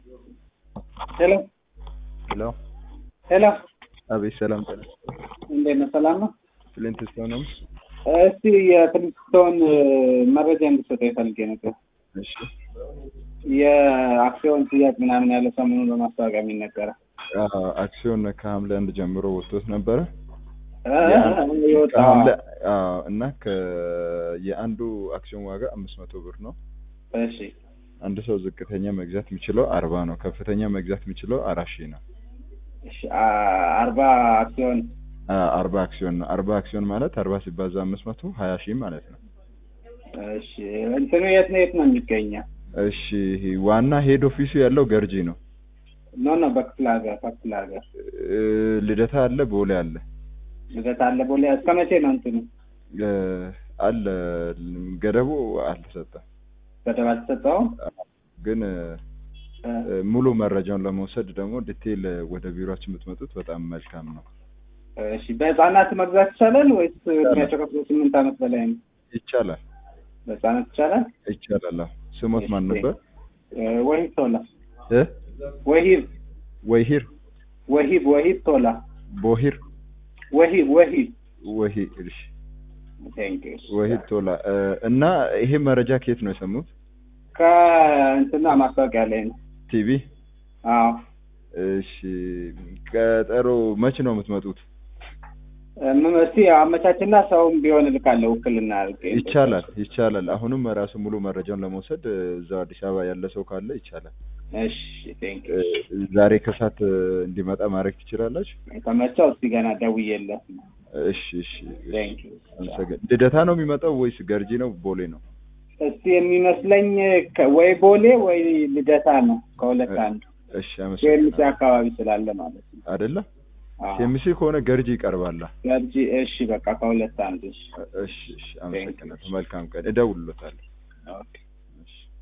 Hello. Hello. Hello. አቤት ሰላም ጤና እንዴት ነህ? ሰላም ነው? ፍሊንትስቶን ነው። እስቲ የፍሊንትስቶን መረጃ እንድትሰጠኝ ፈልጌ ነበር። እሺ የአክሲዮን ሽያጭ ምናምን ያለ ሰሞኑን በማስታወቂያ የሚነገረ አክሲዮን ከሐምሌ 1 ጀምሮ ወጥቶት ነበረ። የወጣው እና የአንዱ አክሲዮን ዋጋ 500 ብር ነው። እሺ አንድ ሰው ዝቅተኛ መግዛት የሚችለው 40 ነው። ከፍተኛ መግዛት የሚችለው 4000 ነው። እሺ 40 አክሲዮን 40 አክሲዮን ነው። 40 አክሲዮን ማለት 40 ሲባዛ 500 20000 ማለት ነው። እሺ እንትኑ የት ነው የሚገኘው? እሺ ዋና ሄድ ኦፊሱ ያለው ገርጂ ነው። ኖ በክፍለ ሀገር ልደታ አለ፣ ቦሌ አለ። ልደታ አለ፣ ቦሌ። እስከ መቼ ነው እንትኑ? አለ ገደቡ አልተሰጠም። ገደብ አልተሰጠውም ግን ሙሉ መረጃውን ለመውሰድ ደግሞ ዲቴል ወደ ቢሮአችን የምትመጡት በጣም መልካም ነው። እሺ በህፃናት መግዛት ይቻላል ወይስ እድሜያቸው ከ8 ዓመት በላይ ነው? ይቻላል። በህፃናት ይቻላል? ይቻላል። ስሞት ማን ነበር? ወሂብ ቶላ። ወሂብ ቶላ። ቦሂር ወሂብ እሺ ወሂብ ቶላ። እና ይሄ መረጃ ከየት ነው የሰሙት? ከእንትና ማስታወቂያ ላይ ነው። ቲቪ? አዎ። እሺ ቀጠሮ መች ነው የምትመጡት? እስቲ አመቻችና ሰውም ቢሆን ልካለው ውክልና ይቻላል። አሁንም ራሱ ሙሉ መረጃውን ለመውሰድ እዛው አዲስ አበባ ያለ ሰው ካለ ይቻላል። እሺ ቴንኪው። ዛሬ ከሰዓት እንዲመጣ ማድረግ ትችላላችሁ? ከመቻው እስቲ ገና ደውዬለት። እሺ ቴንኪው። ልደታ ነው የሚመጣው ወይስ ገርጂ ነው ቦሌ ነው? እስቲ የሚመስለኝ ወይ ቦሌ ወይ ልደታ ነው፣ ከሁለት አንዱ። እሺ አመሰግናለሁ። አካባቢ ስላለ ማለት ነው አይደለ? ኬሚሲ ከሆነ ገርጂ ይቀርባል። ገርጂ እሺ፣ በቃ ከሁለት አንዱ። እሺ አመሰግናለሁ። መልካም ቀን። እደውልሎታለሁ።